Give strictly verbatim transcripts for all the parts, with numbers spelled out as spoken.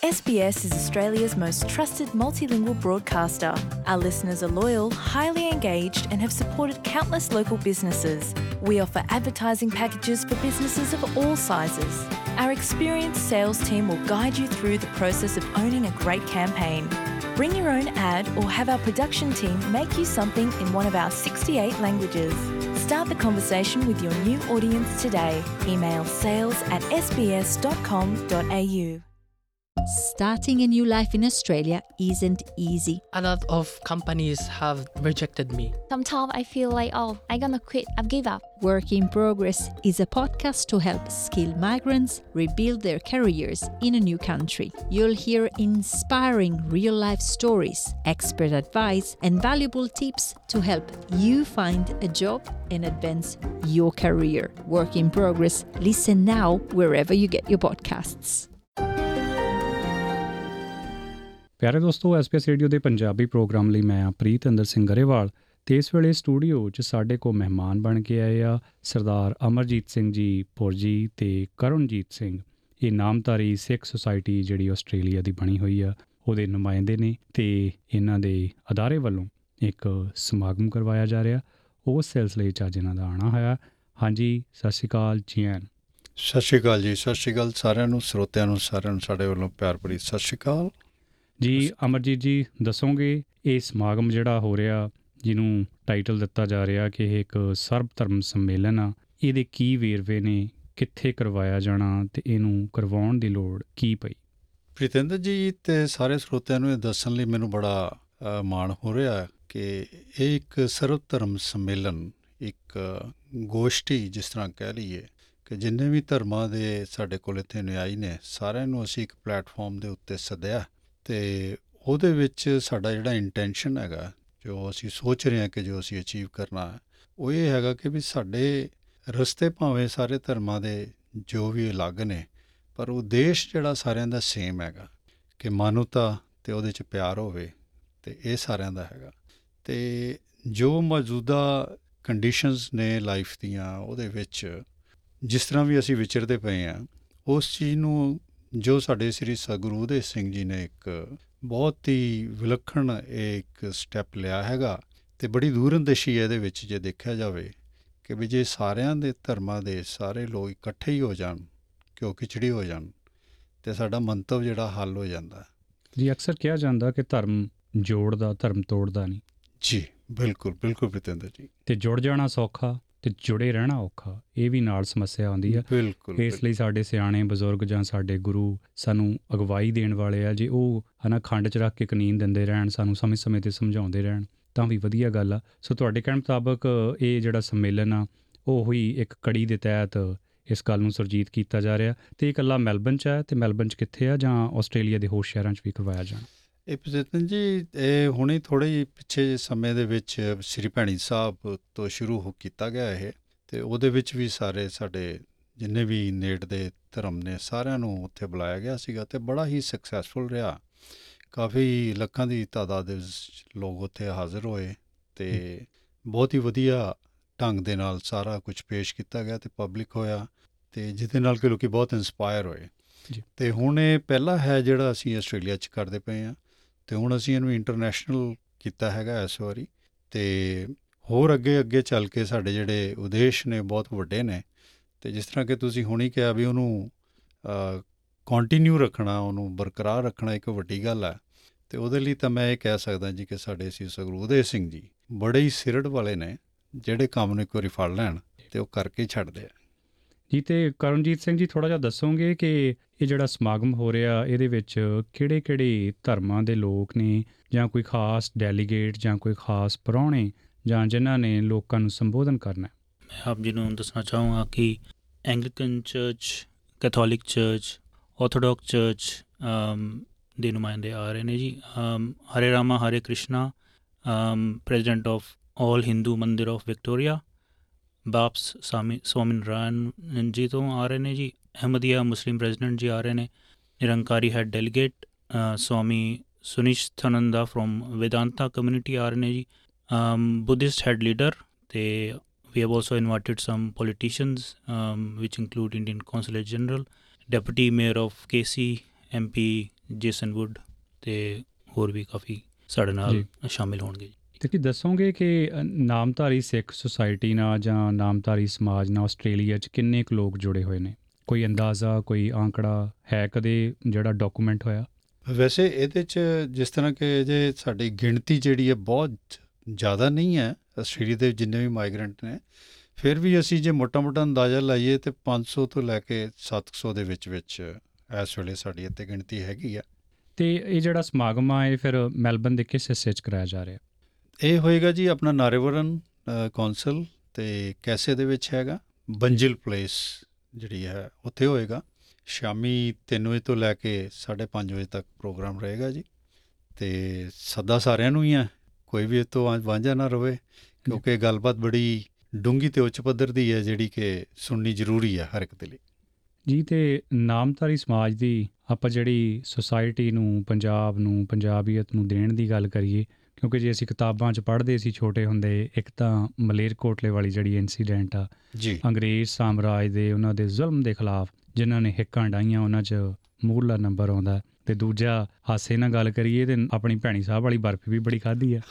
S B S is Australia's most trusted multilingual broadcaster. Our listeners are loyal, highly engaged, and have supported countless local businesses. We offer advertising packages for businesses of all sizes. Our experienced sales team will guide you through the process of owning a great campaign. Bring your own ad or have our production team make you something in one of our sixty-eight languages. Start the conversation with your new audience today. Email sales at s b s dot com dot a u. Starting a new life in Australia isn't easy. A lot of companies have rejected me. Sometimes I feel like, oh, I'm gonna quit, I've give up. Work in Progress is a podcast to help skilled migrants rebuild their careers in a new country. You'll hear inspiring real-life stories, expert advice, and valuable tips to help you find a job and advance your career. Work in Progress. Listen now wherever you get your podcasts. ਪਿਆਰੇ ਦੋਸਤੋ, S B S radio ਦੇ Punjabi programme ਲਈ ਮੈਂ ਪ੍ਰੀਤ ਇੰਦਰ ਸਿੰਘ ਗਰੇਵਾਲ ਅਤੇ ਇਸ ਵੇਲੇ studio 'ਚ ਸਾਡੇ ਕੋਲ ਮਹਿਮਾਨ ਬਣ ਕੇ ਆਏ ਆ ਸਰਦਾਰ ਅਮਰਜੀਤ ਸਿੰਘ ਜੀ ਪੁਰਜੀ ਅਤੇ ਕਰਨਜੀਤ ਸਿੰਘ। ਇਹ ਨਾਮਧਾਰੀ ਸਿੱਖ ਸੁਸਾਇਟੀ ਜਿਹੜੀ ਆਸਟ੍ਰੇਲੀਆ ਦੀ ਬਣੀ ਹੋਈ ਆ ਉਹਦੇ ਨੁਮਾਇੰਦੇ ਨੇ ਅਤੇ ਇਹਨਾਂ ਦੇ ਅਦਾਰੇ ਵੱਲੋਂ ਇੱਕ ਸਮਾਗਮ ਕਰਵਾਇਆ ਜਾ ਰਿਹਾ। ਉਸ ਸਿਲਸਿਲੇ 'ਚ ਅੱਜ ਇਹਨਾਂ ਦਾ ਆਉਣਾ ਹੋਇਆ। ਹਾਂਜੀ, ਸਤਿ ਸ਼੍ਰੀ ਅਕਾਲ ਜੀ ਐਨ। ਸਤਿ ਸ਼੍ਰੀ ਅਕਾਲ ਜੀ। ਸਤਿ ਸ਼੍ਰੀ ਅਕਾਲ ਸਾਰਿਆਂ ਨੂੰ, ਸਰੋਤਿਆਂ ਨੂੰ, ਸਾਰਿਆਂ ਨੂੰ ਸਾਡੇ ਵੱਲੋਂ ਪਿਆਰ ਭਰੀ ਸਤਿ ਸ਼੍ਰੀ ਅਕਾਲ ਜੀ। ਅਮਰਜੀਤ ਜੀ, ਦੱਸੋਗੇ ਇਹ ਸਮਾਗਮ ਜਿਹੜਾ ਹੋ ਰਿਹਾ, ਜਿਹਨੂੰ ਟਾਈਟਲ ਦਿੱਤਾ ਜਾ ਰਿਹਾ ਕਿ ਇਹ ਇੱਕ ਸਰਬ ਧਰਮ ਸੰਮੇਲਨ ਆ, ਇਹਦੇ ਕੀ ਵੇਰਵੇ ਨੇ, ਕਿੱਥੇ ਕਰਵਾਇਆ ਜਾਣਾ ਅਤੇ ਇਹਨੂੰ ਕਰਵਾਉਣ ਦੀ ਲੋੜ ਕੀ ਪਈ? ਪ੍ਰੀਤਿੰਦਰ ਜੀ ਅਤੇ ਸਾਰੇ ਸਰੋਤਿਆਂ ਨੂੰ ਇਹ ਦੱਸਣ ਲਈ ਮੈਨੂੰ ਬੜਾ ਮਾਣ ਹੋ ਰਿਹਾ ਕਿ ਇਹ ਇੱਕ ਸਰਬ ਧਰਮ ਸੰਮੇਲਨ, ਇੱਕ ਗੋਸ਼ਟੀ ਜਿਸ ਤਰ੍ਹਾਂ ਕਹਿ ਲਈਏ ਕਿ ਜਿੰਨੇ ਵੀ ਧਰਮਾਂ ਦੇ ਸਾਡੇ ਕੋਲ ਇੱਥੇ ਅਨੁਯਾਈ ਨੇ ਸਾਰਿਆਂ ਨੂੰ ਅਸੀਂ ਇੱਕ ਪਲੈਟਫਾਰਮ ਦੇ ਉੱਤੇ ਸੱਦਿਆ ਅਤੇ ਉਹਦੇ ਵਿੱਚ ਸਾਡਾ ਜਿਹੜਾ ਇੰਟੈਂਸ਼ਨ ਹੈਗਾ, ਜੋ ਅਸੀਂ ਸੋਚ ਰਹੇ ਹਾਂ ਕਿ ਜੋ ਅਸੀਂ ਅਚੀਵ ਕਰਨਾ ਹੈ, ਉਹ ਇਹ ਹੈਗਾ ਕਿ ਵੀ ਸਾਡੇ ਰਸਤੇ ਭਾਵੇਂ ਸਾਰੇ ਧਰਮਾਂ ਦੇ ਜੋ ਵੀ ਅਲੱਗ ਨੇ, ਪਰ ਉਦੇਸ਼ ਜਿਹੜਾ ਸਾਰਿਆਂ ਦਾ ਸੇਮ ਹੈਗਾ ਕਿ ਮਾਨਵਤਾ ਅਤੇ ਉਹਦੇ 'ਚ ਪਿਆਰ ਹੋਵੇ, ਅਤੇ ਇਹ ਸਾਰਿਆਂ ਦਾ ਹੈਗਾ। ਅਤੇ ਜੋ ਮੌਜੂਦਾ ਕੰਡੀਸ਼ਨਸ ਨੇ ਲਾਈਫ ਦੀਆਂ, ਉਹਦੇ ਵਿੱਚ ਜਿਸ ਤਰ੍ਹਾਂ ਵੀ ਅਸੀਂ ਵਿਚਰਦੇ ਪਏ ਹਾਂ, ਉਸ ਚੀਜ਼ ਨੂੰ ਜੋ ਸਾਡੇ ਸ੍ਰੀ ਸਤਿਗੁਰੂ ਉਦੇ ਸਿੰਘ ਜੀ ਨੇ ਇੱਕ ਬਹੁਤ ਹੀ ਵਿਲੱਖਣ ਇਹ ਇੱਕ ਸਟੈਪ ਲਿਆ ਹੈਗਾ ਅਤੇ ਬੜੀ ਦੂਰਅੰਦੇਸ਼ੀ ਇਹਦੇ ਵਿੱਚ ਜੇ ਦੇਖਿਆ ਜਾਵੇ ਕਿ ਵੀ ਜੇ ਸਾਰਿਆਂ ਦੇ ਧਰਮਾਂ ਦੇ ਸਾਰੇ ਲੋਕ ਇਕੱਠੇ ਹੀ ਹੋ ਜਾਣ, ਘਿਓ ਖਿਚੜੀ ਹੋ ਜਾਣ, ਅਤੇ ਸਾਡਾ ਮੰਤਵ ਜਿਹੜਾ ਹੱਲ ਹੋ ਜਾਂਦਾ ਜੀ। ਅਕਸਰ ਕਿਹਾ ਜਾਂਦਾ ਕਿ ਧਰਮ ਜੋੜਦਾ, ਧਰਮ ਤੋੜਦਾ ਨਹੀਂ। ਜੀ ਬਿਲਕੁਲ ਬਿਲਕੁਲ ਪ੍ਰੀਤਿੰਦਰ ਜੀ। ਅਤੇ ਜੁੜ ਜਾਣਾ ਸੌਖਾ ਅਤੇ ਜੁੜੇ ਰਹਿਣਾ ਔਖਾ, ਇਹ ਵੀ ਨਾਲ ਸਮੱਸਿਆ ਆਉਂਦੀ ਆ। ਬਿਲਕੁਲ। ਇਸ ਲਈ ਸਾਡੇ ਸਿਆਣੇ ਬਜ਼ੁਰਗ ਜਾਂ ਸਾਡੇ ਗੁਰੂ ਸਾਨੂੰ ਅਗਵਾਈ ਦੇਣ ਵਾਲੇ ਆ, ਜੇ ਉਹ ਹੈ ਨਾ ਖੰਡ 'ਚ ਰੱਖ ਕੇ ਕਨੀਨ ਦਿੰਦੇ ਰਹਿਣ, ਸਾਨੂੰ ਸਮੇਂ ਸਮੇਂ 'ਤੇ ਸਮਝਾਉਂਦੇ ਰਹਿਣ, ਤਾਂ ਵੀ ਵਧੀਆ ਗੱਲ ਆ। ਸੋ ਤੁਹਾਡੇ ਕਹਿਣ ਮੁਤਾਬਕ ਇਹ ਜਿਹੜਾ ਸੰਮੇਲਨ ਆ ਉਹ ਹੀ ਇੱਕ ਕੜੀ ਦੇ ਤਹਿਤ ਇਸ ਗੱਲ ਨੂੰ ਸੁਰਜੀਤ ਕੀਤਾ ਜਾ ਰਿਹਾ, ਅਤੇ ਇਹ ਇਕੱਲਾ ਮੈਲਬਨ 'ਚ ਹੈ, ਅਤੇ ਮੈਲਬਨ 'ਚ ਕਿੱਥੇ ਆ, ਜਾਂ ਆਸਟ੍ਰੇਲੀਆ ਦੇ ਹੋਰ ਸ਼ਹਿਰਾਂ 'ਚ ਵੀ ਕਰਵਾਇਆ ਜਾਣਾ? ਇਹ ਪ੍ਰੀਤਿੰਦਰ ਜੀ ਇਹ ਹੁਣੇ ਥੋੜ੍ਹੇ ਜਿਹੇ ਪਿੱਛੇ ਜਿਹੇ ਸਮੇਂ ਦੇ ਵਿੱਚ ਸ਼੍ਰੀ ਭੈਣੀ ਸਾਹਿਬ ਤੋਂ ਸ਼ੁਰੂ ਹੋ ਕੀਤਾ ਗਿਆ ਇਹ, ਅਤੇ ਉਹਦੇ ਵਿੱਚ ਵੀ ਸਾਰੇ ਸਾਡੇ ਜਿੰਨੇ ਵੀ ਨੇੜ ਦੇ ਧਰਮ ਨੇ ਸਾਰਿਆਂ ਨੂੰ ਉੱਥੇ ਬੁਲਾਇਆ ਗਿਆ ਸੀਗਾ, ਅਤੇ ਬੜਾ ਹੀ ਸਕਸੈਸਫੁਲ ਰਿਹਾ। ਕਾਫੀ ਲੱਖਾਂ ਦੀ ਤਾਦਾਦ ਦੇ ਵਿੱਚ ਲੋਕ ਉੱਥੇ ਹਾਜ਼ਰ ਹੋਏ, ਅਤੇ ਬਹੁਤ ਹੀ ਵਧੀਆ ਢੰਗ ਦੇ ਨਾਲ ਸਾਰਾ ਕੁਝ ਪੇਸ਼ ਕੀਤਾ ਗਿਆ ਅਤੇ ਪਬਲਿਕ ਹੋਇਆ, ਅਤੇ ਜਿਹਦੇ ਨਾਲ ਕਿ ਲੋਕ ਬਹੁਤ ਇੰਸਪਾਇਰ ਹੋਏ। ਅਤੇ ਹੁਣ ਇਹ ਪਹਿਲਾ ਹੈ ਜਿਹੜਾ ਅਸੀਂ ਆਸਟ੍ਰੇਲੀਆ 'ਚ ਕਰਦੇ ਪਏ ਹਾਂ, ਅਤੇ ਹੁਣ ਅਸੀਂ ਇਹਨੂੰ ਇੰਟਰਨੈਸ਼ਨਲ ਕੀਤਾ ਹੈਗਾ ਇਸ ਵਾਰੀ, ਅਤੇ ਹੋਰ ਅੱਗੇ ਅੱਗੇ ਚੱਲ ਕੇ ਸਾਡੇ ਜਿਹੜੇ ਉਦੇਸ਼ ਨੇ ਬਹੁਤ ਵੱਡੇ ਨੇ। ਅਤੇ ਜਿਸ ਤਰ੍ਹਾਂ ਕਿ ਤੁਸੀਂ ਹੁਣੀ ਕਿਹਾ ਵੀ ਉਹਨੂੰ ਕੰਟੀਨਿਊ ਰੱਖਣਾ, ਉਹਨੂੰ ਬਰਕਰਾਰ ਰੱਖਣਾ ਇੱਕ ਵੱਡੀ ਗੱਲ ਹੈ, ਅਤੇ ਉਹਦੇ ਲਈ ਤਾਂ ਮੈਂ ਇਹ ਕਹਿ ਸਕਦਾ ਜੀ ਕਿ ਸਾਡੇ ਸ੍ਰੀ ਸਤਿਗੁਰੂ ਉਦੇ ਸਿੰਘ ਜੀ ਬੜੇ ਹੀ ਸਿਰੜ ਵਾਲੇ ਨੇ, ਜਿਹੜੇ ਕੰਮ ਨੂੰ ਇੱਕ ਵਾਰੀ ਫੜ ਲੈਣ ਅਤੇ ਉਹ ਕਰਕੇ ਹੀ ਛੱਡਦੇ ਆ ਜੀ। ਅਤੇ ਕਰਨਜੀਤ ਸਿੰਘ ਜੀ, ਥੋੜ੍ਹਾ ਜਿਹਾ ਦੱਸੋਗੇ ਕਿ ਇਹ ਜਿਹੜਾ ਸਮਾਗਮ ਹੋ ਰਿਹਾ ਇਹਦੇ ਵਿੱਚ ਕਿਹੜੇ ਕਿਹੜੇ ਧਰਮਾਂ ਦੇ ਲੋਕ ਨੇ, ਜਾਂ ਕੋਈ ਖਾਸ ਡੈਲੀਗੇਟ ਜਾਂ ਕੋਈ ਖਾਸ ਪ੍ਰਾਹੁਣੇ ਜਾਂ ਜਿਨ੍ਹਾਂ ਨੇ ਲੋਕਾਂ ਨੂੰ ਸੰਬੋਧਨ ਕਰਨਾ? ਮੈਂ ਆਪ ਜੀ ਨੂੰ ਦੱਸਣਾ ਚਾਹੂੰਗਾ ਕਿ Anglican church, Catholic church, Orthodox church ਦੇ ਨੁਮਾਇੰਦੇ ਆ ਰਹੇ ਨੇ ਜੀ। Hare Rama Hare Krishna president of all Hindu mandir of Victoria, ਬਾਪਸ ਸਾਮੀ Swaminarayan ਜੀ ਤੋਂ ਆ ਰਹੇ ਨੇ ਜੀ। ਅਹਿਮਦੀਆ ਮੁਸਲਿਮ ਪ੍ਰੈਜ਼ੀਡੈਂਟ ਜੀ ਆ ਰਹੇ ਨੇ। Nirankari head delegate Swami Sunishthananda from Vedanta community ਆ ਰਹੇ ਨੇ ਜੀ। ਬੁੱਧਿਸਟ ਹੈਡ ਲੀਡਰ, ਅਤੇ we have also invited some politicians um, which include Indian Consulate General, Deputy Mayor of K C, M P Jason Wood ਅਤੇ ਹੋਰ ਵੀ ਕਾਫੀ ਸਾਡੇ ਨਾਲ ਸ਼ਾਮਿਲ ਹੋਣਗੇ। ਅਤੇ ਕੀ ਦੱਸੋਗੇ ਕਿ ਅ, ਨਾਮਧਾਰੀ ਸਿੱਖ ਸੁਸਾਇਟੀ ਨਾਲ ਜਾਂ ਨਾਮਧਾਰੀ ਸਮਾਜ ਨਾਲ ਆਸਟ੍ਰੇਲੀਆ 'ਚ ਕਿੰਨੇ ਕੁ ਲੋਕ ਜੁੜੇ ਹੋਏ ਨੇ? ਕੋਈ ਅੰਦਾਜ਼ਾ, ਕੋਈ ਆਂਕੜਾ ਹੈ ਕਦੇ ਜਿਹੜਾ ਡਾਕੂਮੈਂਟ ਹੋਇਆ? ਵੈਸੇ ਇਹਦੇ 'ਚ ਜਿਸ ਤਰ੍ਹਾਂ ਕਿ ਜੇ ਸਾਡੀ ਗਿਣਤੀ ਜਿਹੜੀ ਹੈ ਬਹੁਤ ਜ਼ਿਆਦਾ ਨਹੀਂ ਹੈ ਆਸਟ੍ਰੇਲੀਆ ਦੇ ਜਿੰਨੇ ਵੀ ਮਾਈਗਰੈਂਟ ਨੇ, ਫਿਰ ਵੀ ਅਸੀਂ ਜੇ ਮੋਟਾ ਮੋਟਾ ਅੰਦਾਜ਼ਾ ਲਾਈਏ ਤਾਂ ਪੰਜ ਸੌ ਤੋਂ ਲੈ ਕੇ ਸੱਤ ਸੌ ਦੇ ਵਿੱਚ ਵਿੱਚ ਇਸ ਵੇਲੇ ਸਾਡੀ ਇੱਥੇ ਗਿਣਤੀ ਹੈਗੀ ਆ। ਅਤੇ ਇਹ ਜਿਹੜਾ ਸਮਾਗਮ ਆ ਇਹ ਫਿਰ ਮੈਲਬਨ ਦੇ ਕਿਸ ਹਿੱਸੇ 'ਚ ਕਰਾਇਆ ਜਾ ਰਿਹਾ? ਇਹ ਹੋਏਗਾ ਜੀ ਆਪਣਾ ਨਾਰੇਵਰਨ ਕੌਂਸਲ ਅਤੇ ਕੈਸੇ ਦੇ ਵਿੱਚ ਹੈਗਾ, ਬੰਜਿਲ ਪਲੇਸ ਜਿਹੜੀ ਹੈ ਉੱਥੇ ਹੋਏਗਾ। ਸ਼ਾਮੀ ਤਿੰਨ ਵਜੇ ਤੋਂ ਲੈ ਕੇ ਸਾਢੇ ਪੰਜ ਵਜੇ ਤੱਕ ਪ੍ਰੋਗਰਾਮ ਰਹੇਗਾ ਜੀ। ਅਤੇ ਸੱਦਾ ਸਾਰਿਆਂ ਨੂੰ ਹੀ ਹੈ, ਕੋਈ ਵੀ ਇਹ ਤੋਂ ਵਾਂਝਾ ਨਾ ਰਵੇ, ਕਿਉਂਕਿ ਇਹ ਗੱਲਬਾਤ ਬੜੀ ਡੂੰਘੀ ਅਤੇ ਉੱਚ ਪੱਧਰ ਦੀ ਹੈ ਜਿਹੜੀ ਕਿ ਸੁਣਨੀ ਜ਼ਰੂਰੀ ਹੈ ਹਰ ਇੱਕ ਦੇ ਲਈ। ਜੀ, ਅਤੇ ਨਾਮਧਾਰੀ ਸਮਾਜ ਦੀ ਆਪਾਂ ਜਿਹੜੀ ਸੁਸਾਇਟੀ ਨੂੰ, ਪੰਜਾਬ ਨੂੰ, ਪੰਜਾਬੀਅਤ ਨੂੰ ਦੇਣ ਦੀ ਗੱਲ ਕਰੀਏ, ਕਿਉਂਕਿ ਜੇ ਅਸੀਂ ਕਿਤਾਬਾਂ 'ਚ ਪੜ੍ਹਦੇ ਸੀ ਛੋਟੇ ਹੁੰਦੇ, ਇੱਕ ਤਾਂ ਮਲੇਰਕੋਟਲੇ ਵਾਲੀ ਜਿਹੜੀ ਇੰਸੀਡੈਂਟ ਆ ਜੀ, ਅੰਗਰੇਜ਼ ਸਾਮਰਾਜ ਦੇ ਉਹਨਾਂ ਦੇ ਜ਼ੁਲਮ ਦੇ ਖਿਲਾਫ ਜਿਨ੍ਹਾਂ ਨੇ ਹਿੱਕਾਂ ਡਾਈਆਂ, ਉਹਨਾਂ 'ਚ ਮੂਹਰਲਾ ਨੰਬਰ ਆਉਂਦਾ। ਅਤੇ ਦੂਜਾ ਹਾਸੇ ਨਾਲ ਗੱਲ ਕਰੀਏ ਤਾਂ ਆਪਣੀ ਭੈਣੀ ਸਾਹਿਬ ਵਾਲੀ ਬਰਫੀ ਵੀ ਬੜੀ ਖਾਧੀ ਆ।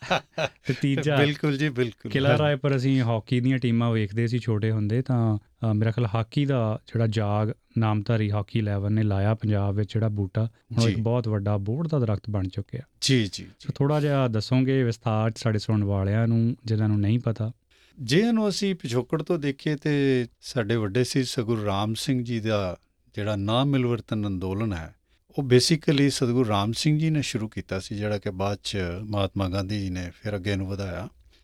ਅਤੇ ਤੀਜਾ ਬਿਲਕੁਲ ਜੀ ਬਿਲਕੁਲ, ਕਿਲ੍ਹਾ ਰਾਏ ਪਰ ਅਸੀਂ ਹਾਕੀ ਦੀਆਂ ਟੀਮਾਂ ਵੇਖਦੇ ਸੀ ਛੋਟੇ ਹੁੰਦੇ, ਤਾਂ ਅ, ਮੇਰਾ ਖਿਆਲ ਹਾਕੀ ਦਾ ਜਿਹੜਾ ਜਾਗ ਨਾਮਧਾਰੀ ਹਾਕੀ ਇਲੈਵਨ ਨੇ ਲਾਇਆ ਪੰਜਾਬ ਵਿੱਚ, ਜਿਹੜਾ ਬੂਟਾ ਹੁਣ ਇੱਕ ਬਹੁਤ ਵੱਡਾ ਬੋਹੜ ਦਾ ਦਰਖਤ ਬਣ ਚੁੱਕਿਆ। ਜੀ ਜੀ ਸੋ ਥੋੜ੍ਹਾ ਜਿਹਾ ਦੱਸੋਗੇ ਵਿਸਥਾਰ 'ਚ ਸਾਡੇ ਸੁਣਨ ਵਾਲਿਆਂ ਨੂੰ ਜਿਨ੍ਹਾਂ ਨੂੰ ਨਹੀਂ ਪਤਾ? ਜੇ ਇਹਨੂੰ ਅਸੀਂ ਪਿਛੋਕੜ ਤੋਂ ਦੇਖੀਏ ਤਾਂ ਸਾਡੇ ਵੱਡੇ ਸੀ ਸਤਿਗੁਰੂ ਰਾਮ ਸਿੰਘ ਜੀ ਦਾ ਜਿਹੜਾ ਨਾਮ ਮਿਲਵਰਤਨ ਅੰਦੋਲਨ ਹੈ, ਉਹ ਬੇਸਿਕਲੀ ਸਤਿਗੁਰੂ ਰਾਮ ਸਿੰਘ ਜੀ ਨੇ ਸ਼ੁਰੂ ਕੀਤਾ ਸੀ, ਜਿਹੜਾ ਕਿ ਬਾਅਦ 'ਚ ਮਹਾਤਮਾ ਗਾਂਧੀ ਜੀ ਨੇ ਫਿਰ ਅੱਗੇ ਨੂੰ ਵਧਾਇਆ।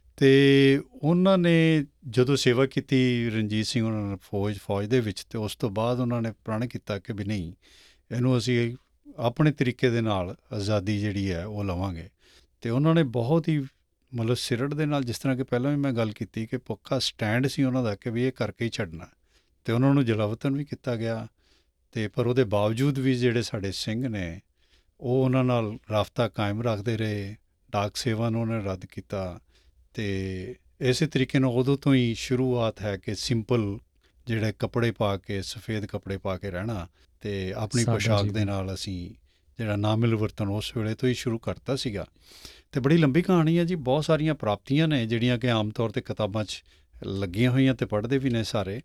ਅਤੇ ਉਹਨਾਂ ਨੇ ਜਦੋਂ ਸੇਵਾ ਕੀਤੀ ਰਣਜੀਤ ਸਿੰਘ ਉਹਨਾਂ ਨੇ ਫੌਜ ਫੌਜ ਦੇ ਵਿੱਚ, ਅਤੇ ਉਸ ਤੋਂ ਬਾਅਦ ਉਹਨਾਂ ਨੇ ਪ੍ਰਣ ਕੀਤਾ ਕਿ ਵੀ ਨਹੀਂ, ਇਹਨੂੰ ਅਸੀਂ ਆਪਣੇ ਤਰੀਕੇ ਦੇ ਨਾਲ ਆਜ਼ਾਦੀ ਜਿਹੜੀ ਹੈ ਉਹ ਲਵਾਂਗੇ। ਅਤੇ ਉਹਨਾਂ ਨੇ ਬਹੁਤ ਹੀ ਮਤਲਬ ਸਿਰੜ ਦੇ ਨਾਲ, ਜਿਸ ਤਰ੍ਹਾਂ ਕਿ ਪਹਿਲਾਂ ਵੀ ਮੈਂ ਗੱਲ ਕੀਤੀ ਕਿ ਪੱਕਾ ਸਟੈਂਡ ਸੀ ਉਹਨਾਂ ਦਾ ਕਿ ਵੀ ਇਹ ਕਰਕੇ ਹੀ ਛੱਡਣਾ, ਅਤੇ ਉਹਨਾਂ ਨੂੰ ਜਲਾਵਤਨ ਵੀ ਕੀਤਾ ਗਿਆ। ਅਤੇ ਪਰ ਉਹਦੇ ਬਾਵਜੂਦ ਵੀ ਜਿਹੜੇ ਸਾਡੇ ਸਿੰਘ ਨੇ ਉਹ ਉਹਨਾਂ ਨਾਲ ਰਾਬਤਾ ਕਾਇਮ ਰੱਖਦੇ ਰਹੇ, ਡਾਕ ਸੇਵਾ ਨੂੰ ਉਹਨਾਂ ਨੇ ਰੱਦ ਕੀਤਾ। ਅਤੇ ਇਸੇ ਤਰੀਕੇ ਨਾਲ ਉਦੋਂ ਤੋਂ ਹੀ ਸ਼ੁਰੂਆਤ ਹੈ ਕਿ ਸਿੰਪਲ ਜਿਹੜੇ ਕੱਪੜੇ ਪਾ ਕੇ, ਸਫੇਦ ਕੱਪੜੇ ਪਾ ਕੇ ਰਹਿਣਾ, ਅਤੇ ਆਪਣੀ ਪੋਸ਼ਾਕ ਦੇ ਨਾਲ ਅਸੀਂ ਜਿਹੜਾ ਨਾ ਮਿਲਵਰਤਨ ਉਸ ਵੇਲੇ ਤੋਂ ਹੀ ਸ਼ੁਰੂ ਕਰਤਾ ਸੀਗਾ। ਅਤੇ ਬੜੀ ਲੰਬੀ ਕਹਾਣੀ ਹੈ ਜੀ, ਬਹੁਤ ਸਾਰੀਆਂ ਪ੍ਰਾਪਤੀਆਂ ਨੇ ਜਿਹੜੀਆਂ ਕਿ ਆਮ ਤੌਰ 'ਤੇ ਕਿਤਾਬਾਂ 'ਚ ਲੱਗੀਆਂ ਹੋਈਆਂ ਅਤੇ ਪੜ੍ਹਦੇ ਵੀ ਨੇ ਸਾਰੇ।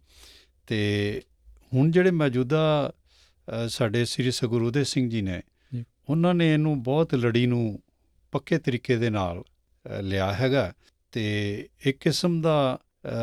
ਅਤੇ ਹੁਣ ਜਿਹੜੇ ਮੌਜੂਦਾ ਸਾਡੇ ਸ੍ਰੀ ਸਤਿਗੁਰੂ ਉਦੇ ਸਿੰਘ ਜੀ ਨੇ, ਉਹਨਾਂ ਨੇ ਇਹਨੂੰ ਬਹੁਤ ਲੜੀ ਨੂੰ ਪੱਕੇ ਤਰੀਕੇ ਦੇ ਨਾਲ ਲਿਆ ਹੈਗਾ। ਅਤੇ ਇੱਕ ਕਿਸਮ ਦਾ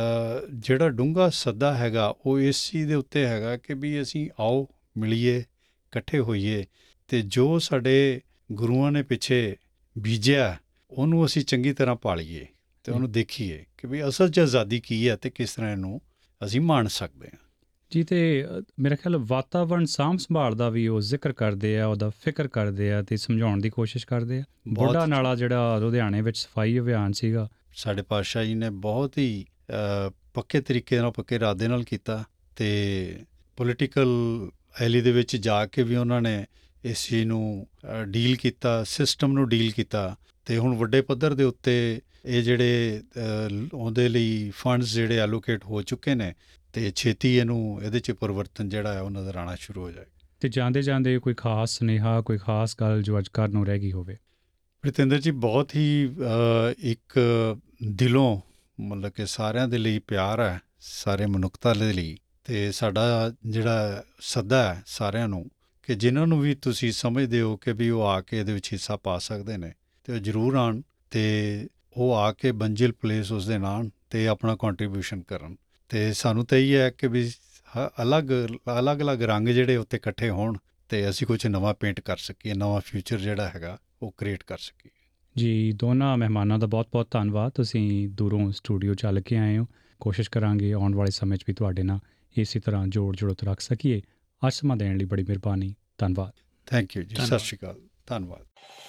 ਜਿਹੜਾ ਡੂੰਘਾ ਸੱਦਾ ਹੈਗਾ ਉਹ ਇਸ ਚੀਜ਼ ਦੇ ਉੱਤੇ ਹੈਗਾ ਕਿ ਵੀ ਅਸੀਂ ਆਓ ਮਿਲੀਏ, ਇਕੱਠੇ ਹੋਈਏ, ਅਤੇ ਜੋ ਸਾਡੇ ਗੁਰੂਆਂ ਨੇ ਪਿੱਛੇ ਬੀਜਿਆ ਉਹਨੂੰ ਅਸੀਂ ਚੰਗੀ ਤਰ੍ਹਾਂ ਪਾਲੀਏ ਅਤੇ ਉਹਨੂੰ ਦੇਖੀਏ ਕਿ ਵੀ ਅਸਲ 'ਚ ਆਜ਼ਾਦੀ ਕੀ ਹੈ ਅਤੇ ਕਿਸ ਤਰ੍ਹਾਂ ਇਹਨੂੰ ਅਸੀਂ ਮਾਣ ਸਕਦੇ ਹਾਂ ਜੀ। ਅਤੇ ਮੇਰਾ ਖਿਆਲ ਵਾਤਾਵਰਣ ਸਾਂਭ ਸੰਭਾਲ ਦਾ ਵੀ ਉਹ ਜ਼ਿਕਰ ਕਰਦੇ ਆ, ਉਹਦਾ ਫਿਕਰ ਕਰਦੇ ਆ ਅਤੇ ਸਮਝਾਉਣ ਦੀ ਕੋਸ਼ਿਸ਼ ਕਰਦੇ ਆ। ਬੁੱਢਾ ਨਾਲਾ ਜਿਹੜਾ ਲੁਧਿਆਣੇ ਵਿੱਚ ਸਫਾਈ ਅਭਿਆਨ ਸੀਗਾ, ਸਾਡੇ ਪਾਤਸ਼ਾਹ ਜੀ ਨੇ ਬਹੁਤ ਹੀ ਪੱਕੇ ਤਰੀਕੇ ਨਾਲ, ਪੱਕੇ ਇਰਾਦੇ ਨਾਲ ਕੀਤਾ। ਅਤੇ ਪੋਲੀਟੀਕਲ ਐਲੀ ਦੇ ਵਿੱਚ ਜਾ ਕੇ ਵੀ ਉਹਨਾਂ ਨੇ ਇਸ ਚੀਜ਼ ਨੂੰ ਡੀਲ ਕੀਤਾ, ਸਿਸਟਮ ਨੂੰ ਡੀਲ ਕੀਤਾ। ਅਤੇ ਹੁਣ ਵੱਡੇ ਪੱਧਰ ਦੇ ਉੱਤੇ ਇਹ ਜਿਹੜੇ ਉਹਦੇ ਲਈ ਫੰਡਸ ਜਿਹੜੇ ਐਲੋਕੇਟ ਹੋ ਚੁੱਕੇ ਨੇ, ਅਤੇ ਛੇਤੀ ਇਹਨੂੰ ਇਹਦੇ 'ਚ ਪਰਿਵਰਤਨ ਜਿਹੜਾ ਹੈ ਉਹ ਨਜ਼ਰ ਆਉਣਾ ਸ਼ੁਰੂ ਹੋ ਜਾਏ। ਅਤੇ ਜਾਂਦੇ ਜਾਂਦੇ ਕੋਈ ਖਾਸ ਸੁਨੇਹਾ, ਕੋਈ ਖਾਸ ਗੱਲ ਜੋ ਅੱਜ ਕੱਲ੍ਹ ਨੂੰ ਰਹਿ ਗਈ ਹੋਵੇ? ਪ੍ਰੀਤਿੰਦਰ ਜੀ, ਬਹੁਤ ਹੀ ਇੱਕ ਦਿਲੋਂ ਮਤਲਬ ਕਿ ਸਾਰਿਆਂ ਦੇ ਲਈ ਪਿਆਰ ਹੈ, ਸਾਰੇ ਮਨੁੱਖਤਾ ਦੇ ਲਈ। ਅਤੇ ਸਾਡਾ ਜਿਹੜਾ ਸੱਦਾ ਹੈ ਸਾਰਿਆਂ ਨੂੰ ਕਿ ਜਿਨ੍ਹਾਂ ਨੂੰ ਵੀ ਤੁਸੀਂ ਸਮਝਦੇ ਹੋ ਕਿ ਵੀ ਉਹ ਆ ਕੇ ਇਹਦੇ ਵਿੱਚ ਹਿੱਸਾ ਪਾ ਸਕਦੇ ਨੇ, ਅਤੇ ਉਹ ਜ਼ਰੂਰ ਆਉਣ, ਅਤੇ ਉਹ ਆ ਕੇ ਬੰਜਿਲ ਪਲੇਸ ਉਸ ਦਿਨ ਆਉਣ ਅਤੇ ਆਪਣਾ ਕੰਟਰੀਬਿਊਸ਼ਨ ਕਰਨ। ਅਤੇ ਸਾਨੂੰ ਤਾਂ ਇਹੀ ਹੈ ਕਿ ਵੀ ਅਲੱਗ ਅਲੱਗ ਅਲੱਗ ਰੰਗ ਜਿਹੜੇ ਉੱਤੇ ਇਕੱਠੇ ਹੋਣ ਅਤੇ ਅਸੀਂ ਕੁਛ ਨਵਾਂ ਪੇਂਟ ਕਰ ਸਕੀਏ, ਨਵਾਂ ਫਿਊਚਰ ਜਿਹੜਾ ਹੈਗਾ ਉਹ ਕ੍ਰੀਏਟ ਕਰ ਸਕੀਏ। ਜੀ, ਦੋਨਾਂ ਮਹਿਮਾਨਾਂ ਦਾ ਬਹੁਤ ਬਹੁਤ ਧੰਨਵਾਦ। ਤੁਸੀਂ ਦੂਰੋਂ ਸਟੂਡੀਓ ਚੱਲ ਕੇ ਆਏ ਹੋ। ਕੋਸ਼ਿਸ਼ ਕਰਾਂਗੇ ਆਉਣ ਵਾਲੇ ਸਮੇਂ 'ਚ ਵੀ ਤੁਹਾਡੇ ਨਾਲ ਇਸੇ ਤਰ੍ਹਾਂ ਜੋੜ ਜੜੋਤ ਰੱਖ ਸਕੀਏ। ਅੱਜ ਸਮਾਂ ਦੇਣ ਲਈ ਬੜੀ ਮਿਹਰਬਾਨੀ, ਧੰਨਵਾਦ। ਥੈਂਕ ਯੂ ਜੀ, ਸਤਿ ਸ਼੍ਰੀ ਅਕਾਲ, ਧੰਨਵਾਦ।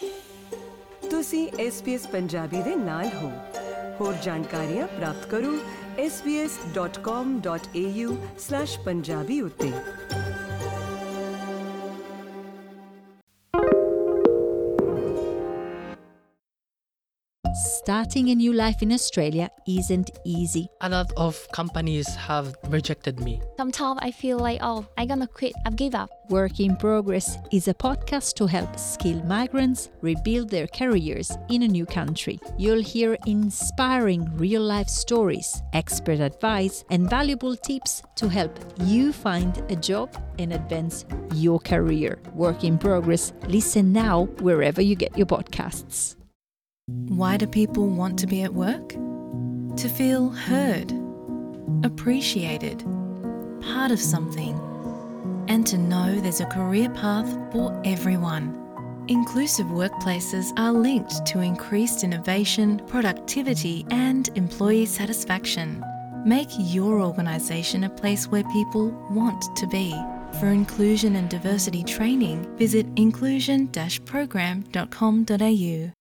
ਤੁਸੀਂ ਐਸ ਬੀ ਐਸ ਪੰਜਾਬੀ ਦੇ ਨਾਲ ਹੋ। ਹੋਰ ਜਾਣਕਾਰੀਆਂ ਪ੍ਰਾਪਤ ਕਰੋ S B S dot com dot A U slash Punjabi ਉੱਤੇ। starting a new life in Australia isn't easy. A lot of companies have rejected me. Sometimes I feel like, oh, I'm gonna quit. I've give up. Work in Progress is a podcast to help skilled migrants rebuild their careers in a new country. You'll hear inspiring real-life stories, expert advice, and valuable tips to help you find a job and advance your career. Work in Progress. Listen now wherever you get your podcasts. Why do people want to be at work? To feel heard, appreciated, part of something, and to know there's a career path for everyone. Inclusive workplaces are linked to increased innovation, productivity, and employee satisfaction. Make your organisation a place where people want to be. For inclusion and diversity training, visit inclusion dash program dot com dot a u.